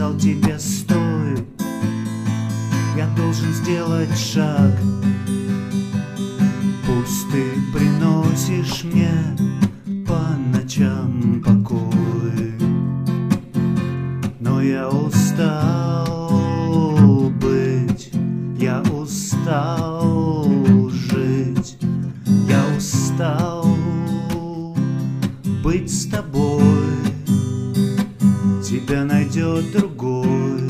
сказал тебе стой, я должен сделать шаг. Пусть ты приносишь мне по ночам покой, но я устал быть, я устал жить, я устал быть с тобой. Тебя найдет другой.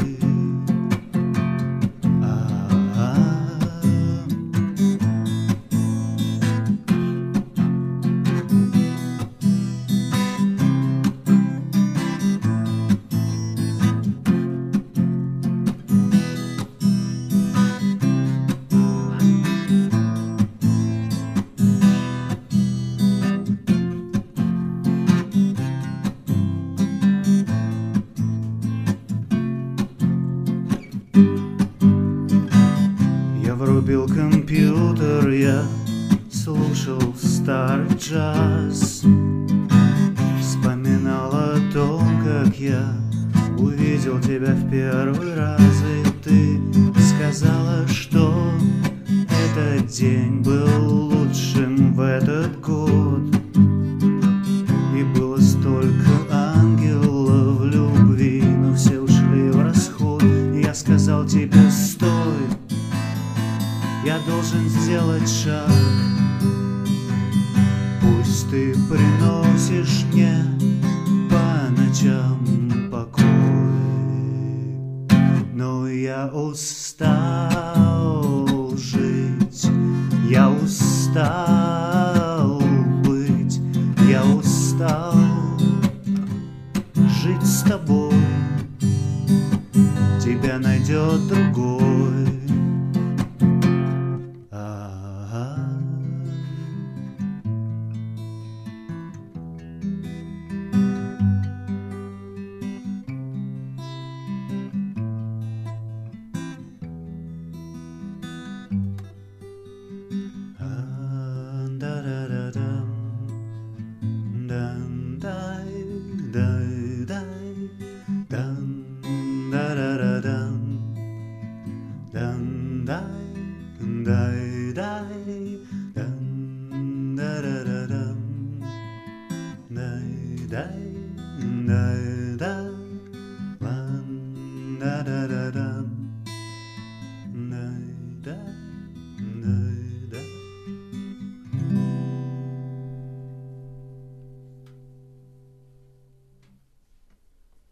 Врубил компьютер, я слушал старый джаз, вспоминал о том, как я увидел тебя в первый раз, и ты сказала, что этот день был лучшим в этот год, и было столько ангелов в любви, но все ушли в расход. И я сказал тебе стой, я должен сделать шаг. Пусть ты приносишь мне по ночам покой, но я устал жить, я устал